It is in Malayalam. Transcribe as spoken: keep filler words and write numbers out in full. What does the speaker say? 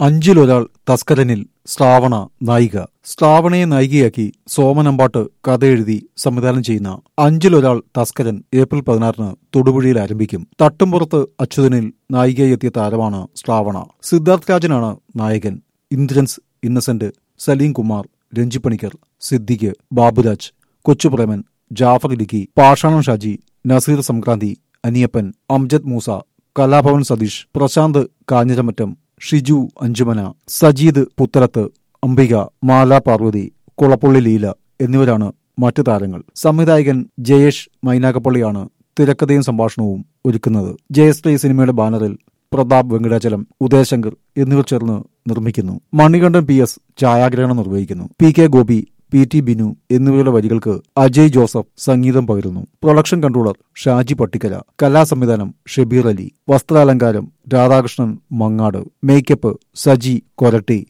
അഞ്ചിലൊരാൾ തസ്കരനിൽ ശ്രാവണ നായിക. ശ്രാവണയെ നായികയാക്കി സോമനമ്പാട്ട് കഥയെഴുതി സംവിധാനം ചെയ്യുന്ന അഞ്ചിലൊരാൾ തസ്കരൻ ഏപ്രിൽ പതിനാറിന് തൊടുപുഴയിൽ ആരംഭിക്കും. തട്ടുംപുറത്ത് അച്യുതനിൽ നായികയായി എത്തിയ താരമാണ് ശ്രാവണ. സിദ്ധാർത്ഥ് രാജനാണ് നായകൻ. ഇന്ദ്രൻസ്, ഇന്നസെന്റ്, സലീം കുമാർ, രഞ്ജിപ്പണിക്കർ, സിദ്ദിഖ്, ബാബുരാജ്, കൊച്ചുപ്രേമൻ, ജാഫർ ഇടുക്കി, പാഷാണം ഷാജി, നസീർ സംക്രാന്തി, അനിയപ്പൻ, അംജദ് മൂസ, കലാഭവൻ സതീഷ്, പ്രശാന്ത് കാഞ്ഞിരമറ്റം, ഷിജു അഞ്ചുമന, സജീദ് പുത്തലത്ത്, അംബിക, മാല പാർവതി, കുളപ്പുള്ളി ലീല എന്നിവരാണ് മറ്റു താരങ്ങൾ. സംവിധായകൻ ജയേഷ് മൈനാഗപ്പള്ളിയാണ് തിരക്കഥയും സംഭാഷണവും ഒരുക്കുന്നത്. ജയശ്രീ സിനിമയുടെ ബാനറിൽ പ്രതാപ് വെങ്കടാചലം, ഉദയശങ്കർ എന്നിവർ ചേർന്ന് നിർമ്മിക്കുന്നു. മണികണ്ഠൻ പി എസ് ഛായാഗ്രഹണം നിർവഹിക്കുന്നു. P K Gopi, P T Binu എന്നിവരുടെ വരികൾക്ക് അജയ് ജോസഫ് സംഗീതം പകരുന്നു. പ്രൊഡക്ഷൻ കൺട്രോളർ ഷാജി പട്ടിക്കര, കലാസംവിധാനം ഷബീർ അലി, വസ്ത്രാലങ്കാരം രാധാകൃഷ്ണൻ മങ്ങാട്, മേക്കപ്പ് സജി കൊരട്ടി.